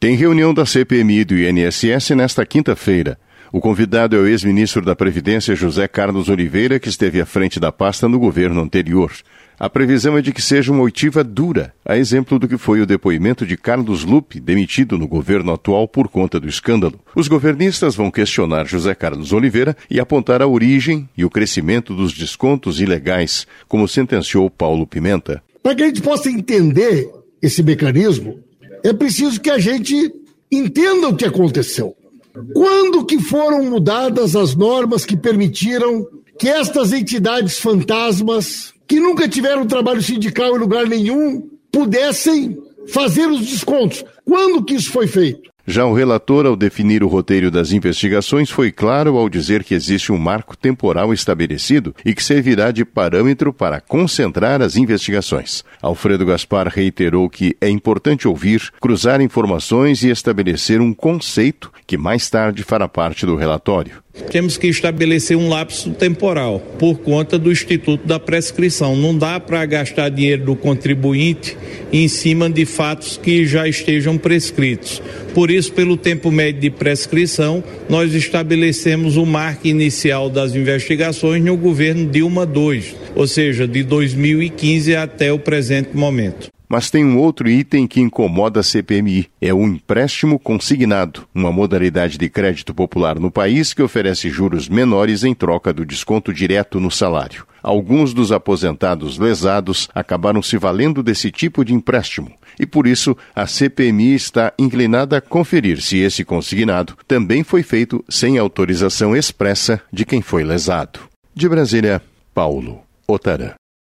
Tem reunião da CPMI e do INSS nesta quinta-feira. O convidado é o ex-ministro da Previdência, José Carlos Oliveira, que esteve à frente da pasta no governo anterior. A previsão é de que seja uma oitiva dura, a exemplo do que foi o depoimento de Carlos Lupe, demitido no governo atual por conta do escândalo. Os governistas vão questionar José Carlos Oliveira e apontar a origem e o crescimento dos descontos ilegais, como sentenciou Paulo Pimenta. Para que a gente possa entender esse mecanismo, é preciso que a gente entenda o que aconteceu. Quando que foram mudadas as normas que permitiram que estas entidades fantasmas, que nunca tiveram trabalho sindical em lugar nenhum, pudessem fazer os descontos? Quando que isso foi feito? Já o relator, ao definir o roteiro das investigações, foi claro ao dizer que existe um marco temporal estabelecido e que servirá de parâmetro para concentrar as investigações. Alfredo Gaspar reiterou que é importante ouvir, cruzar informações e estabelecer um conceito que mais tarde fará parte do relatório. Temos que estabelecer um lapso temporal por conta do Instituto da Prescrição. Não dá para gastar dinheiro do contribuinte em cima de fatos que já estejam prescritos. Por isso, pelo tempo médio de prescrição, nós estabelecemos o marco inicial das investigações no governo Dilma II, ou seja, de 2015 até o presente momento. Mas tem um outro item que incomoda a CPMI, é o empréstimo consignado, uma modalidade de crédito popular no país que oferece juros menores em troca do desconto direto no salário. Alguns dos aposentados lesados acabaram se valendo desse tipo de empréstimo e, por isso, a CPMI está inclinada a conferir se esse consignado também foi feito sem autorização expressa de quem foi lesado. De Brasília, Paulo Otarã.